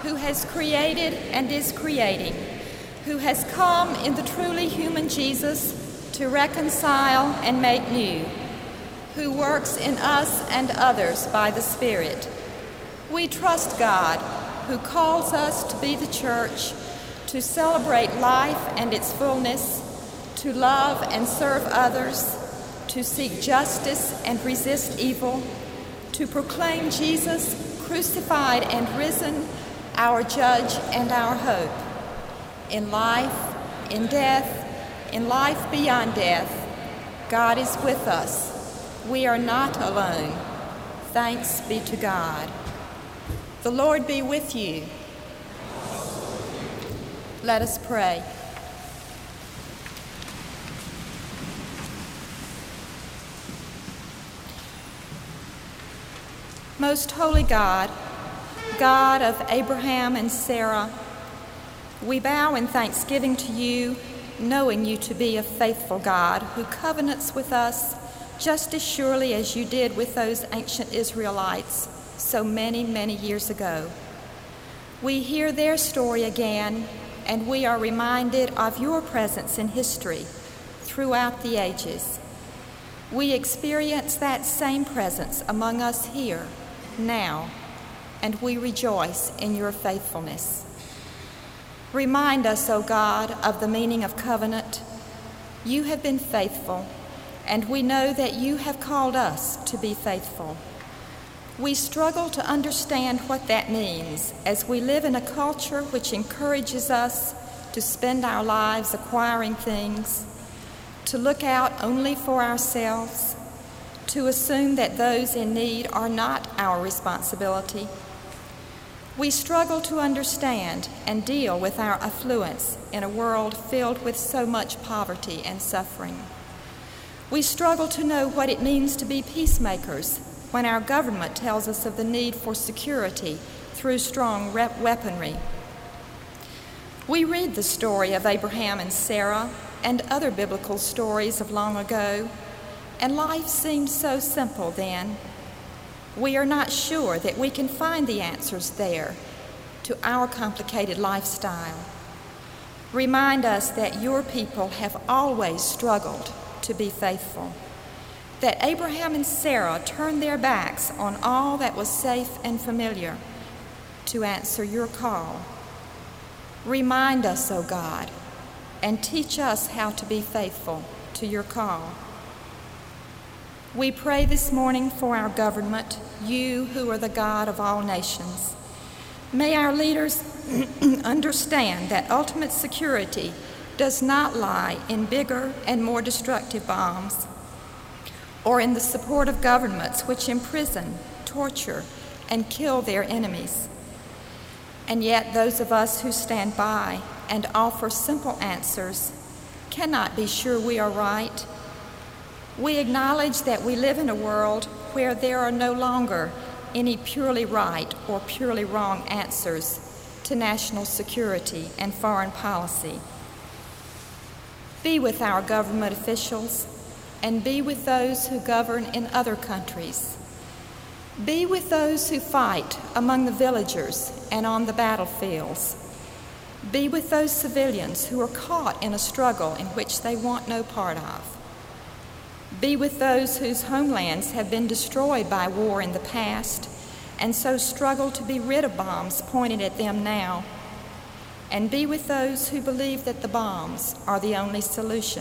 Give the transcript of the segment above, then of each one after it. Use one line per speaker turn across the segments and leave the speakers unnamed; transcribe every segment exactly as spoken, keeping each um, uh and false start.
who has created and is creating, who has come in the truly human Jesus to reconcile and make new, who works in us and others by the Spirit. We trust God, who calls us to be the church, to celebrate life and its fullness, to love and serve others, to seek justice and resist evil, to proclaim Jesus crucified and risen, our judge and our hope. In life, in death, in life beyond death, God is with us. We are not alone. Thanks be to God. The Lord be with you. Let us pray. Most holy God, God of Abraham and Sarah, we bow in thanksgiving to you, knowing you to be a faithful God who covenants with us just as surely as you did with those ancient Israelites so many, many years ago. We hear their story again, and we are reminded of your presence in history throughout the ages. We experience that same presence among us here, now, and we rejoice in your faithfulness. Remind us, O God, of the meaning of covenant. You have been faithful, and we know that you have called us to be faithful. We struggle to understand what that means as we live in a culture which encourages us to spend our lives acquiring things, to look out only for ourselves, to assume that those in need are not our responsibility. We struggle to understand and deal with our affluence in a world filled with so much poverty and suffering. We struggle to know what it means to be peacemakers when our government tells us of the need for security through strong rep- weaponry. We read the story of Abraham and Sarah and other biblical stories of long ago, and life seemed so simple then. We are not sure that we can find the answers there to our complicated lifestyle. Remind us that your people have always struggled to be faithful, that Abraham and Sarah turned their backs on all that was safe and familiar to answer your call. Remind us, O God, and teach us how to be faithful to your call. We pray this morning for our government, you who are the God of all nations. May our leaders understand that ultimate security does not lie in bigger and more destructive bombs, or in the support of governments which imprison, torture, and kill their enemies. And yet those of us who stand by and offer simple answers cannot be sure we are right. We acknowledge that we live in a world where there are no longer any purely right or purely wrong answers to national security and foreign policy. Be with our government officials and be with those who govern in other countries. Be with those who fight among the villagers and on the battlefields. Be with those civilians who are caught in a struggle in which they want no part of. Be with those whose homelands have been destroyed by war in the past and so struggle to be rid of bombs pointed at them now. And be with those who believe that the bombs are the only solution.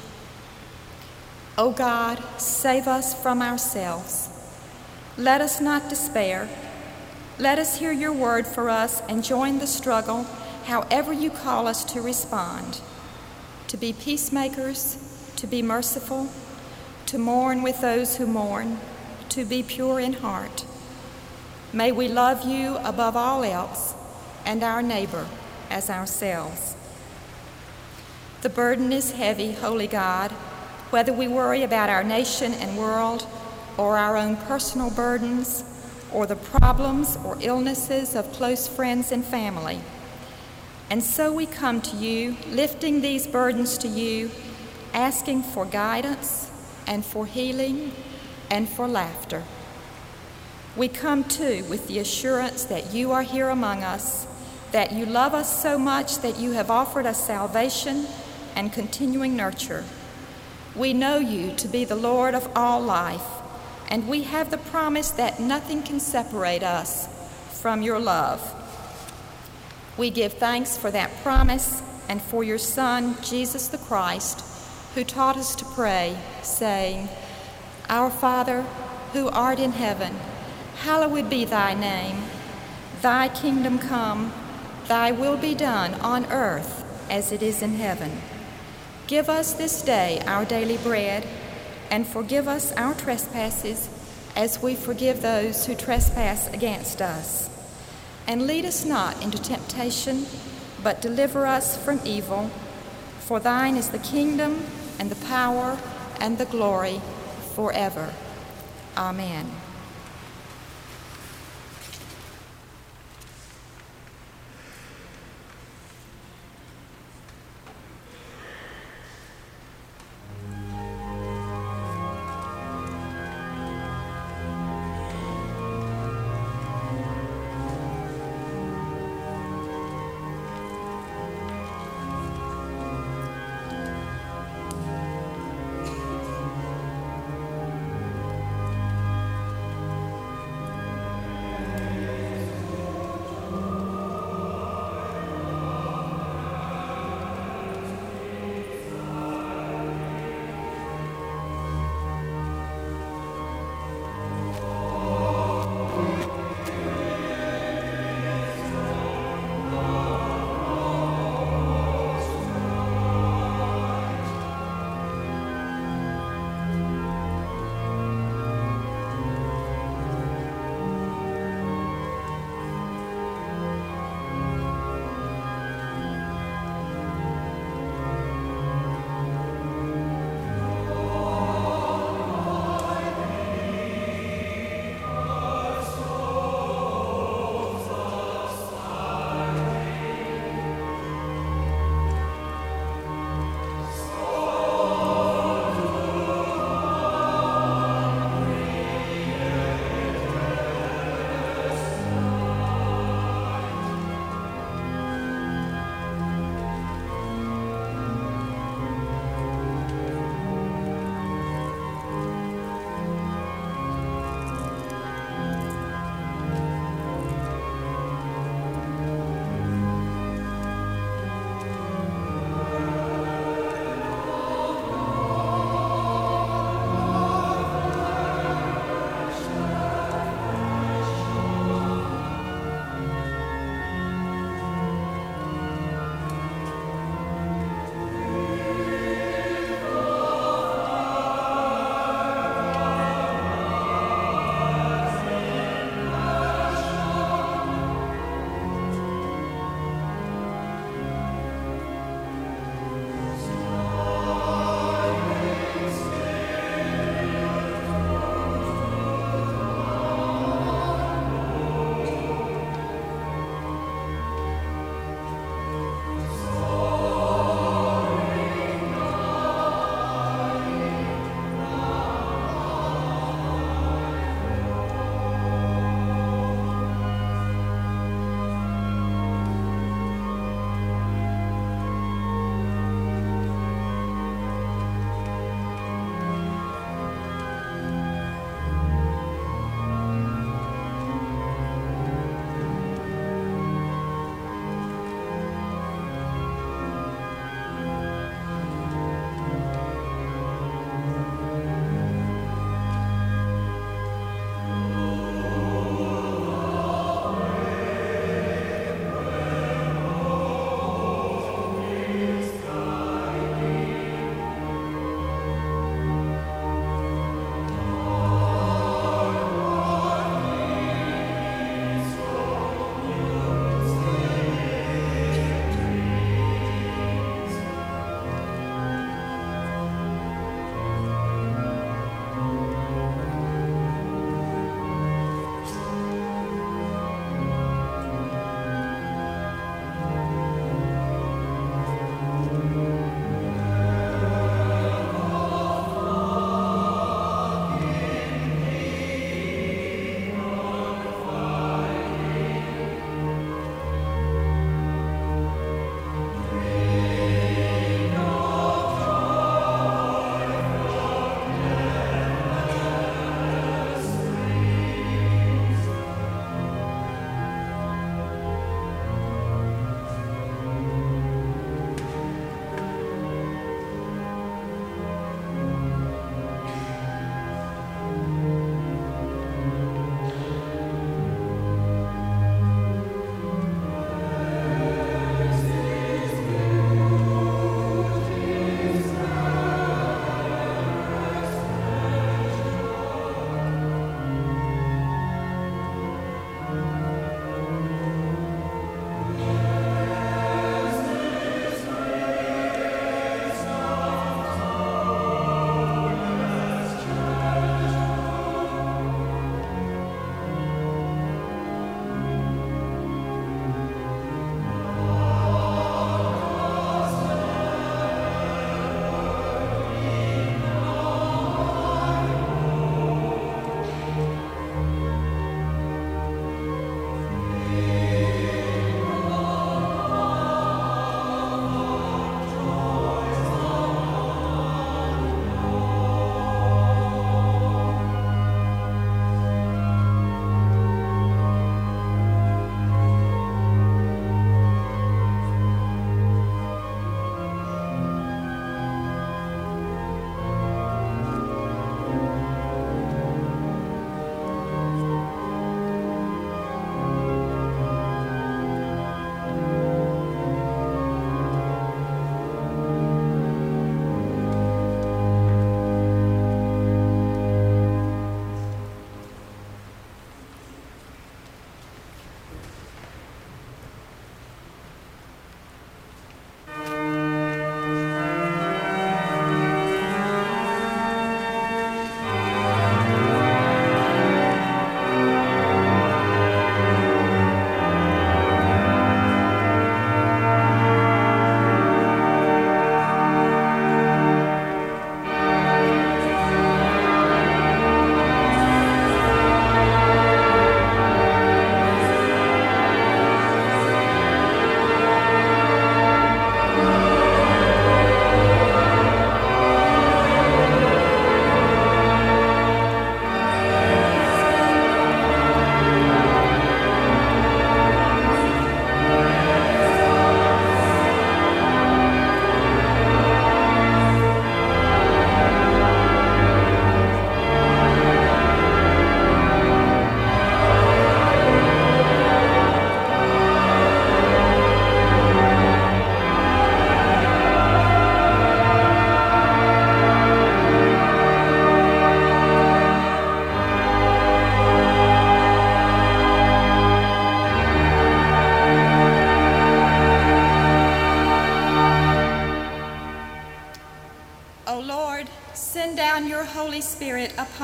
O God, save us from ourselves. Let us not despair. Let us hear your word for us and join the struggle however you call us to respond, to be peacemakers, to be merciful, to mourn with those who mourn, to be pure in heart. May we love you above all else and our neighbor as ourselves. The burden is heavy, holy God, whether we worry about our nation and world or our own personal burdens or the problems or illnesses of close friends and family. And so we come to you, lifting these burdens to you, asking for guidance and for healing and for laughter. We come too with the assurance that you are here among us, that you love us so much that you have offered us salvation and continuing nurture. We know you to be the Lord of all life, and we have the promise that nothing can separate us from your love. We give thanks for that promise and for your Son, Jesus the Christ, who taught us to pray, saying, Our Father, who art in heaven, hallowed be thy name. Thy kingdom come, thy will be done on earth as it is in heaven. Give us this day our daily bread, and forgive us our trespasses as we forgive those who trespass against us. And lead us not into temptation, but deliver us from evil. For thine is the kingdom, and the power, and the glory forever. Amen.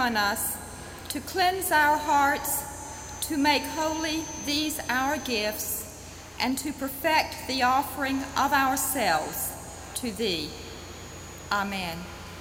upon us to cleanse our hearts, to make holy these our gifts, and to perfect the offering of ourselves to thee. Amen.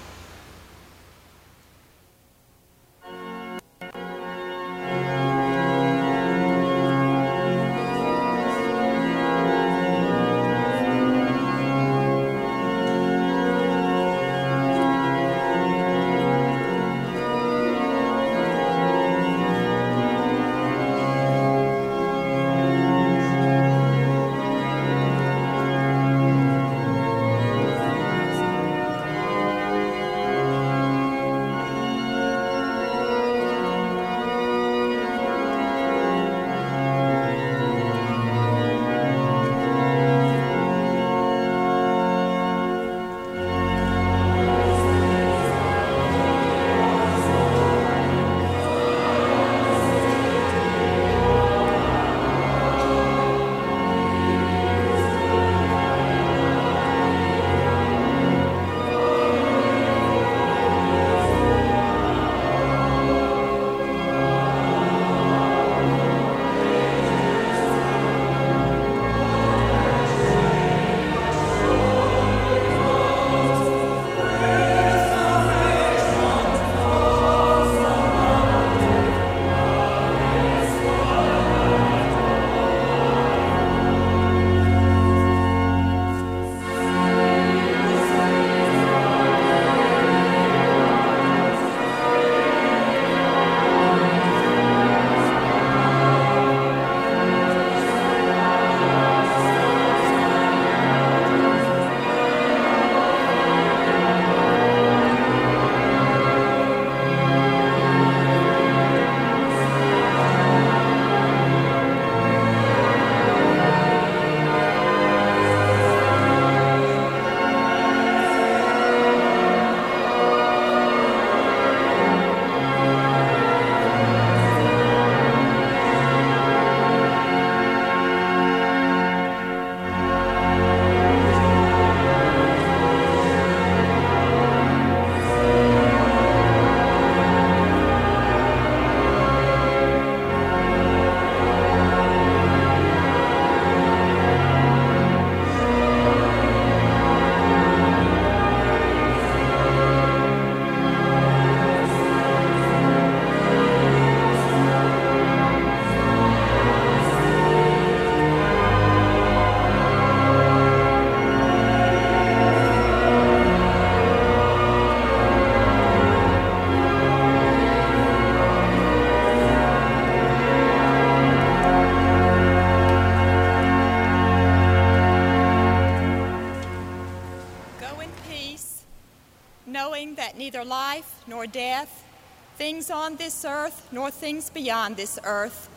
knowing that neither life nor death, things on this earth nor things beyond this earth,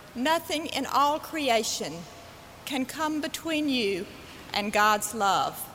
nothing in all creation can come between you and God's love.